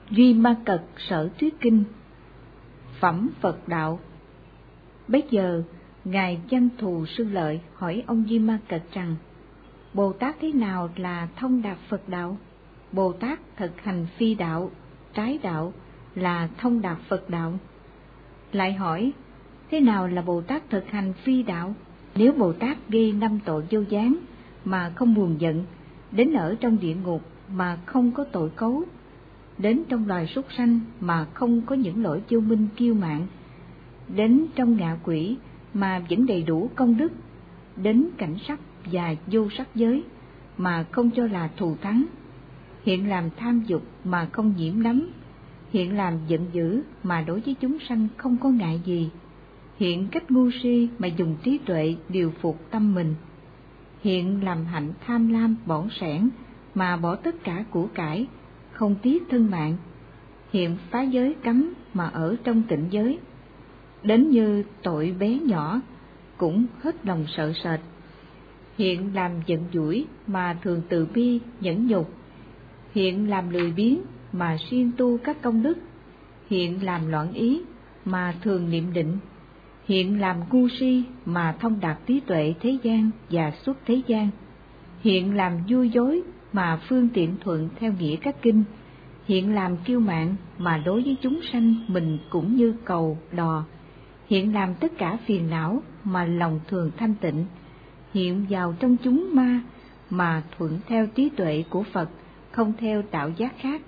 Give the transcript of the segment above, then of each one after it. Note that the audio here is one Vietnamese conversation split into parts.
Duy Ma Cật Sở Thuyết Kinh. Phẩm Phật Đạo. Bấy giờ ngài Văn Thù Sư Lợi hỏi ông Duy Ma Cật rằng: Bồ Tát thế nào là thông đạt Phật đạo? Bồ Tát thực hành phi đạo, trái đạo là thông đạt Phật đạo. Lại hỏi: thế nào là Bồ Tát thực hành phi đạo? Nếu Bồ Tát gây 5 tội vô gián mà không buồn giận, đến ở trong địa ngục mà không có tội cấu, đến trong loài súc sanh mà không có những lỗi vô minh kiêu mạn, đến trong ngạ quỷ mà vẫn đầy đủ công đức, đến cảnh sắc và vô sắc giới mà không cho là thù thắng, hiện làm tham dục mà không nhiễm đắm, hiện làm giận dữ mà đối với chúng sanh không có ngại gì, hiện cách ngu si mà dùng trí tuệ điều phục tâm mình, hiện làm hạnh tham lam bỏng sẻn mà bỏ tất cả của cải, không tiếc thân mạng, hiện phá giới cấm mà ở trong tịnh giới, đến như tội bé nhỏ cũng hết lòng sợ sệt, hiện làm giận dỗi mà thường từ bi nhẫn nhục, hiện làm lười biếng mà siêng tu các công đức, hiện làm loạn ý mà thường niệm định, hiện làm ngu si mà thông đạt trí tuệ thế gian và xuất thế gian, hiện làm vui dối mà phương tiện thuận theo nghĩa các kinh, hiện làm kiêu mạn mà đối với chúng sanh mình cũng như cầu đò, hiện làm tất cả phiền não mà lòng thường thanh tịnh, hiện vào trong chúng ma mà thuận theo trí tuệ của Phật, không theo đạo giác khác,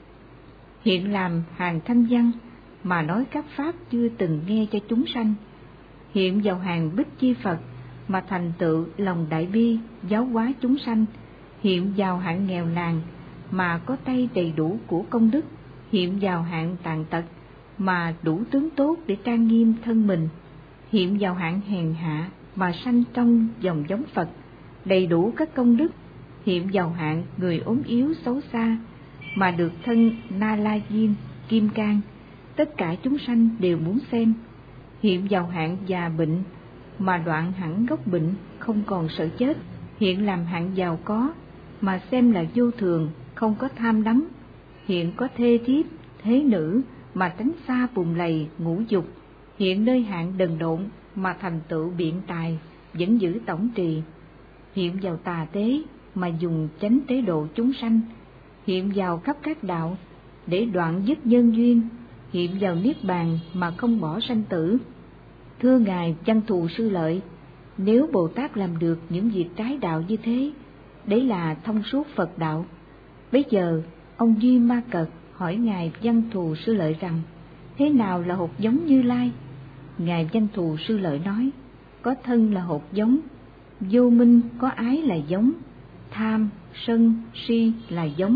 hiện làm hàng thanh văn mà nói các pháp chưa từng nghe cho chúng sanh, hiện vào hàng bích chi Phật mà thành tựu lòng đại bi giáo hóa chúng sanh, hiện vào hạng nghèo nàn mà có tay đầy đủ của công đức, hiện vào hạng tàn tật mà đủ tướng tốt để trang nghiêm thân mình, hiện vào hạng hèn hạ mà sanh trong dòng giống Phật, đầy đủ các công đức, hiện vào hạng người ốm yếu xấu xa mà được thân Na La Diên, Kim Cang, tất cả chúng sanh đều muốn xem, hiện vào hạng già bệnh mà đoạn hẳn gốc bệnh, không còn sợ chết, hiện làm hạng giàu có mà xem là vô thường, không có tham đắm, hiện có thê thiếp, thế nữ mà tránh xa bùn lầy ngũ dục, hiện nơi hạng đần độn mà thành tựu biện tài, vẫn giữ tổng trì, hiện vào tà tế mà dùng chánh tế độ chúng sanh, hiện vào khắp các đạo để đoạn dứt nhân duyên, hiện vào niết bàn mà không bỏ sanh tử. Thưa ngài Văn Thù Sư Lợi, nếu Bồ Tát làm được những việc trái đạo như thế, đấy là thông suốt Phật đạo. Bây giờ ông Duy Ma Cật hỏi ngài Văn Thù Sư Lợi rằng: thế nào là hột giống Như Lai? Ngài Văn Thù Sư Lợi nói: có thân là hột giống, vô minh có ái là giống, tham, sân, si là giống,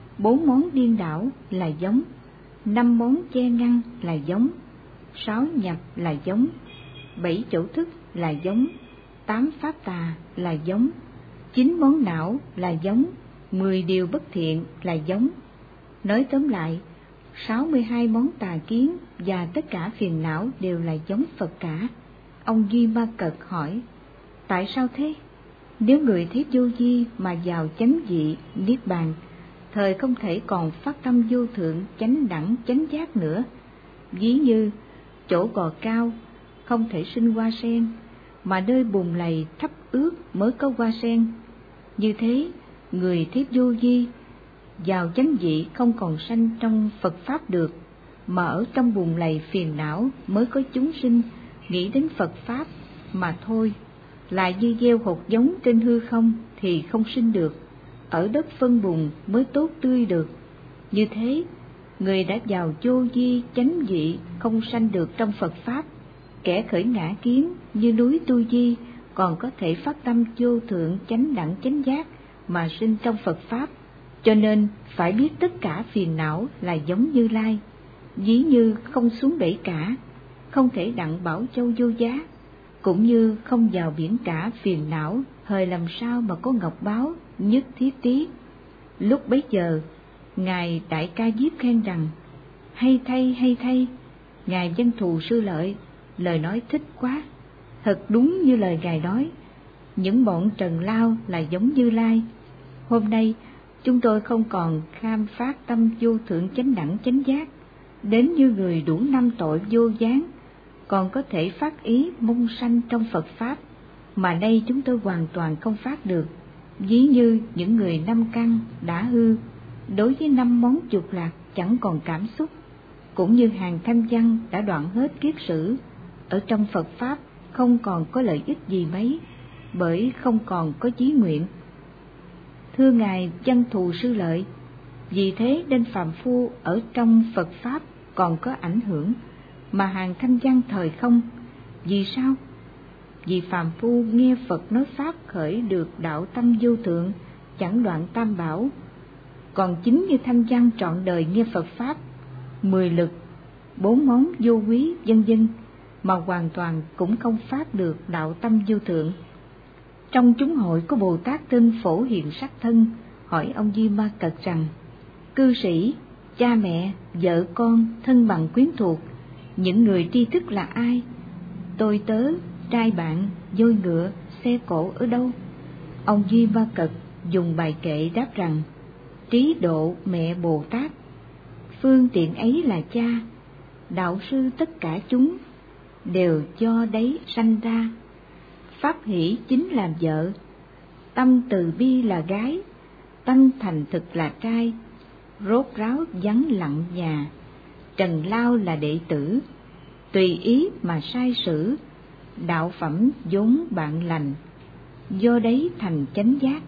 4 món điên đảo là giống, 5 món che ngăn là giống, 6 nhập là giống, 7 chỗ thức là giống, 8 pháp tà là giống, 9 món não là giống, 10 điều bất thiện là giống. Nói tóm lại, 62 món tà kiến và tất cả phiền não đều là giống Phật cả. Ông Duy Ma Cật hỏi: tại sao thế? Nếu người thấy vô vi mà vào chánh vị niết bàn, thời không thể còn phát tâm vô thượng chánh đẳng chánh giác nữa. Ví như chỗ gò cao không thể sinh hoa sen, mà nơi bùn lầy thấp ướt mới có hoa sen. Như thế, người thấy vô vi vào chánh vị không còn sanh trong Phật pháp được, mà ở trong bùn lầy phiền não mới có chúng sinh nghĩ đến Phật pháp mà thôi. Lại như gieo hột giống trên hư không thì không sinh được, ở đất phân bùn mới tốt tươi được. Như thế, người đã vào vô vi chánh vị không sanh được trong Phật pháp. Kẻ khởi ngã kiến như núi Tu Di còn có thể phát tâm vô thượng chánh đẳng chánh giác mà sinh trong Phật pháp. Cho nên phải biết tất cả phiền não là giống Như Lai. Ví như không xuống bể cả, không thể đặng Bảo Châu vô giá, cũng như không vào biển cả phiền não, hời làm sao mà có ngọc báu nhất thiết tí. Lúc bấy giờ, ngài Đại Ca Diếp khen rằng: hay thay, ngài Văn Thù Sư Lợi, lời nói thích quá. Thật đúng như lời ngài nói, những bọn trần lao là giống Như Lai. Hôm nay chúng tôi không còn kham phát tâm vô thượng chánh đẳng chánh giác, đến như người đủ 5 tội vô gián, còn có thể phát ý mong sanh trong Phật Pháp, mà nay chúng tôi hoàn toàn không phát được. Ví như những người 5 căn đã hư, đối với 5 món dục lạc chẳng còn cảm xúc, cũng như hàng thanh văn đã đoạn hết kiết sử, ở trong Phật Pháp không còn có lợi ích gì mấy, bởi không còn có chí nguyện. Thưa Ngài Văn Thù Sư Lợi, vì thế nên phàm phu ở trong Phật Pháp còn có ảnh hưởng, mà hàng thanh văn thời không. Vì sao? Vì phàm phu nghe Phật nói Pháp khởi được đạo tâm vô thượng, chẳng đoạn tam bảo. Còn chính như thanh văn trọn đời nghe Phật Pháp, 10 lực, 4 món vô quý vân vân, mà hoàn toàn cũng không phát được đạo tâm vô thượng. Trong chúng hội có Bồ Tát tên Phổ Hiện Sắc Thân hỏi ông Di Ma Cật rằng: cư sĩ, cha mẹ, vợ con, thân bằng quyến thuộc, những người tri thức là ai? Tôi tớ, trai bạn, voi ngựa, xe cộ ở đâu? Ông Di Ma Cật dùng bài kệ đáp rằng: trí độ mẹ Bồ Tát, phương tiện ấy là cha, đạo sư tất cả chúng đều do đấy sanh ra. Pháp hỷ chính là vợ, tâm từ bi là gái, tâm thành thực là trai, rốt ráo vắng lặng nhà, trần lao là đệ tử, tùy ý mà sai sử, đạo phẩm vốn bạn lành, do đấy thành chánh giác.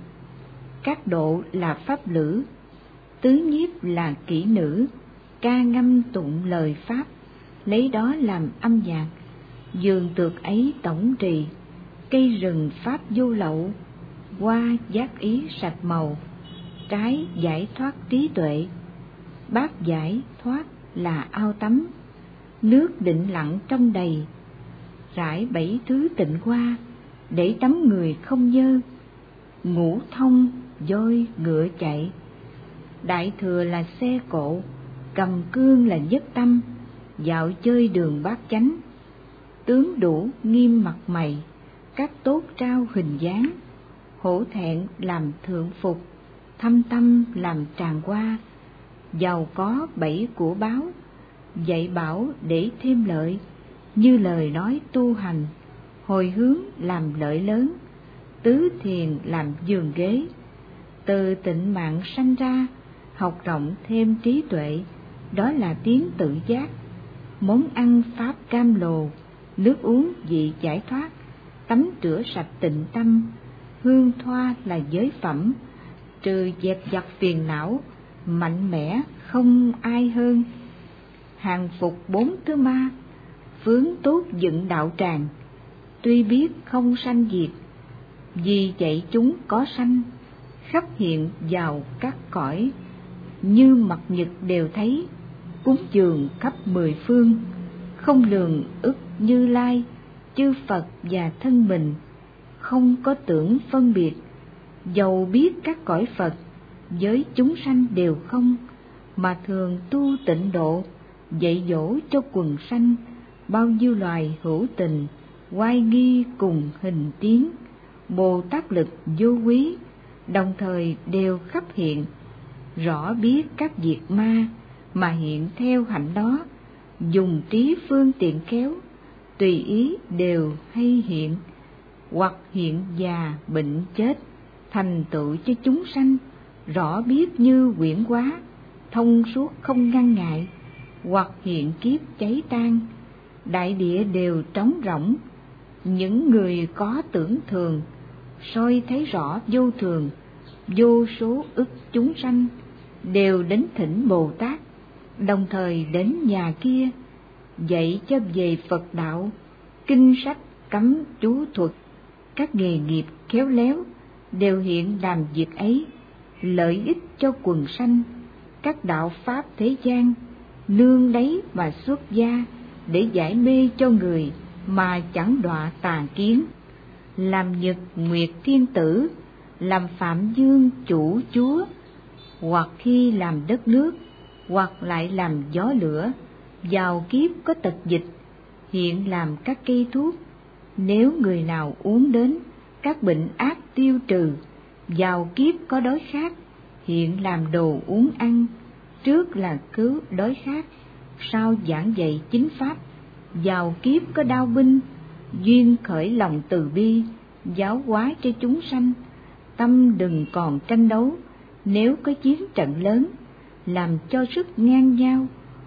Các độ là pháp lữ, tứ nhiếp là kỹ nữ, ca ngâm tụng lời Pháp, lấy đó làm âm nhạc, dường tược ấy tổng trì, cây rừng Pháp vô lậu, hoa giác ý sạch màu, trái giải thoát trí tuệ, bát giải thoát là ao tắm, nước định lặng trong đầy, rải 7 thứ tịnh hoa, để tắm người không nhơ, ngũ thông voi ngựa chạy, đại thừa là xe cộ, cầm cương là nhất tâm, dạo chơi đường bát chánh, tướng đủ nghiêm mặt mày, các tốt trao hình dáng, hổ thẹn làm thượng phục, thâm tâm làm tràng hoa, giàu có 7 của báo, dạy bảo để thêm lợi, như lời nói tu hành, hồi hướng làm lợi lớn, tứ thiền làm giường ghế, từ tịnh mạng sanh ra, học rộng thêm trí tuệ, đó là tiếng tự giác. Món ăn Pháp cam lồ, nước uống vị giải thoát, tắm rửa sạch tịnh tâm, hương thoa là giới phẩm, trừ dẹp dặt phiền não, mạnh mẽ không ai hơn. Hàng phục 4 thứ ma, phướng tốt dựng đạo tràng, tuy biết không sanh diệt, vì vậy chúng có sanh, khắp hiện vào các cõi, như mặt nhật đều thấy, cúng dường khắp 10 phương, không lường ức Như Lai, chư Phật và thân mình, không có tưởng phân biệt, dầu biết các cõi Phật, với chúng sanh đều không, mà thường tu tịnh độ, dạy dỗ cho quần sanh, bao nhiêu loài hữu tình, oai nghi cùng hình tiếng, Bồ Tát lực vô quý, đồng thời đều khắp hiện, rõ biết các việc ma, mà hiện theo hạnh đó, dùng trí phương tiện khéo, tùy ý đều hay hiện, hoặc hiện già bệnh chết, thành tựu cho chúng sanh, rõ biết như quyển hóa, thông suốt không ngăn ngại, hoặc hiện kiếp cháy tan, đại địa đều trống rỗng. Những người có tưởng thường, soi thấy rõ vô thường, vô số ức chúng sanh, đều đến thỉnh Bồ Tát, đồng thời đến nhà kia, dạy cho về Phật đạo, kinh sách cấm chú thuật, các nghề nghiệp khéo léo, đều hiện làm việc ấy, lợi ích cho quần sanh, các đạo pháp thế gian, nương đấy mà xuất gia, để giải mê cho người mà chẳng đọa tà kiến, làm nhật nguyệt thiên tử, làm phạm dương chủ chúa, hoặc khi làm đất nước, hoặc lại làm gió lửa, vào kiếp có tật dịch, hiện làm các cây thuốc, nếu người nào uống đến, các bệnh ác tiêu trừ, vào kiếp có đói khát, hiện làm đồ uống ăn, trước là cứu đói khát, sau giảng dạy chính pháp, vào kiếp có đao binh, duyên khởi lòng từ bi, giáo hóa cho chúng sanh. Tâm đừng còn tranh đấu, nếu có chiến trận lớn, làm cho sức ngang nhau.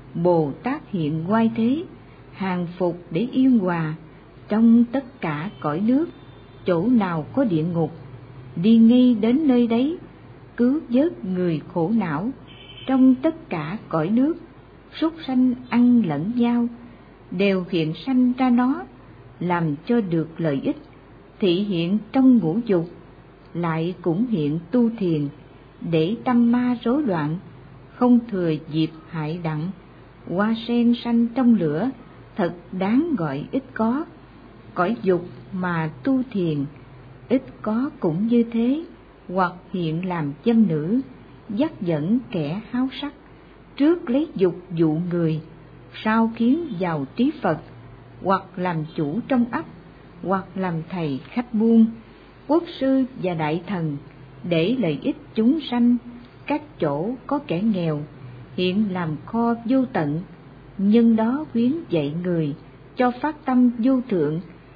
Bồ Tát hiện oai thế, hàng phục để yên hòa, trong tất cả cõi nước, chỗ nào có địa ngục, đi ngay đến nơi đấy, cứu vớt người khổ não. Trong tất cả cõi nước, súc sanh ăn lẫn nhau, đều hiện sanh ra nó, làm cho được lợi ích. Thị hiện trong ngũ dục, lại cũng hiện tu thiền, để tâm ma rối loạn, không thừa dịp hại đặng. Hoa sen sanh trong lửa, thật đáng gọi ít có. Cõi dục mà tu thiền, ít có cũng như thế. Hoặc hiện làm dâm nữ, dắt dẫn kẻ háo sắc, trước lấy dục dụ người, sau khiến vào trí Phật. Hoặc làm chủ trong ấp, hoặc làm thầy khách buôn, quốc sư và đại thần, để lợi ích chúng sanh. Các chỗ có kẻ nghèo, hiện làm kho vô tận, nhân đó khuyến dạy người, cho phát tâm vô thượng.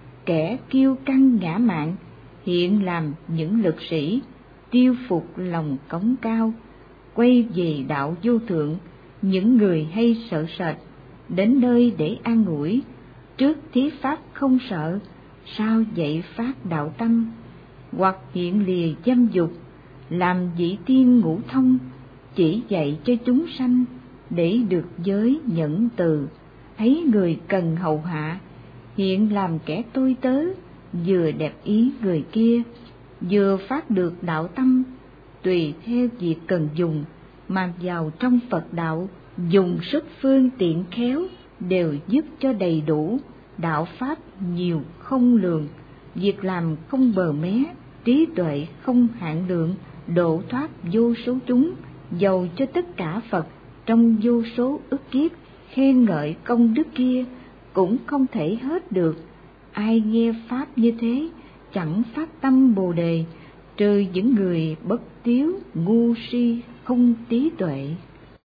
Kẻ kiêu căng ngã mạn, hiện làm những lực sĩ, tiêu phục lòng cống cao, quay về đạo vô thượng. Những người hay sợ sệt, đến nơi để an ủi, trước thí pháp không sợ, sau dạy phát đạo tâm. Hoặc hiện lìa dâm dục, làm vị tiên ngũ thông, chỉ dạy cho chúng sanh, để được giới nhẫn từ. Thấy người cần hầu hạ, hiện làm kẻ tôi tớ, vừa đẹp ý người kia, vừa phát được đạo tâm. Tùy theo việc cần dùng, mà vào trong Phật đạo, dùng sức phương tiện khéo, đều giúp cho đầy đủ. Đạo pháp nhiều không lường, việc làm không bờ mé, trí tuệ không hạn lượng, độ thoát vô số chúng. Dầu cho tất cả Phật trong vô số ức kiếp khen ngợi công đức kia, cũng không thể hết được. Ai nghe pháp như thế, chẳng phát tâm Bồ đề, trừ những người bất tiếu, ngu si, không trí tuệ.